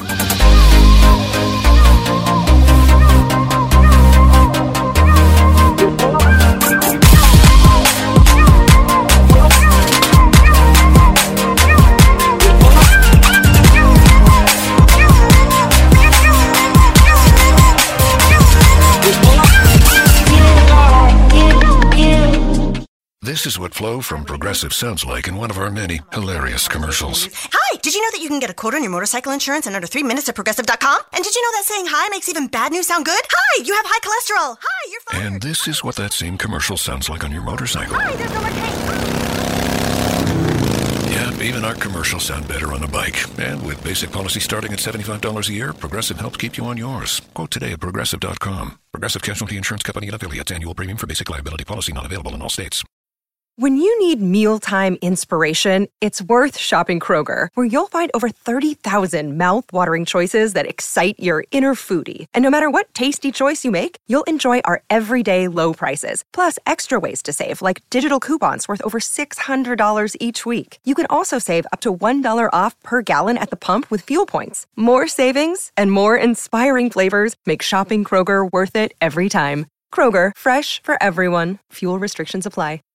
Speaker 4: This is what Flo from Progressive sounds like in one of our many hilarious commercials.
Speaker 10: Hi, did you know that you can get a quote on your motorcycle insurance in under three minutes at Progressive dot com? And did you know that saying hi makes even bad news sound good? Hi, you have high cholesterol. Hi, you're fired.
Speaker 4: And this is what that same commercial sounds like on your motorcycle.
Speaker 10: Hi, there's no more pain.
Speaker 4: Yeah, even our commercials sound better on a bike. And with basic policy starting at seventy-five dollars a year, Progressive helps keep you on yours. Quote today at Progressive dot com. Progressive Casualty Insurance Company and affiliates. Annual premium for basic liability policy not available in all states.
Speaker 11: When you need mealtime inspiration, it's worth shopping Kroger, where you'll find over thirty thousand mouth-watering choices that excite your inner foodie. And no matter what tasty choice you make, you'll enjoy our everyday low prices, plus extra ways to save, like digital coupons worth over six hundred dollars each week. You can also save up to one dollar off per gallon at the pump with fuel points. More savings and more inspiring flavors make shopping Kroger worth it every time. Kroger, fresh for everyone. Fuel restrictions apply.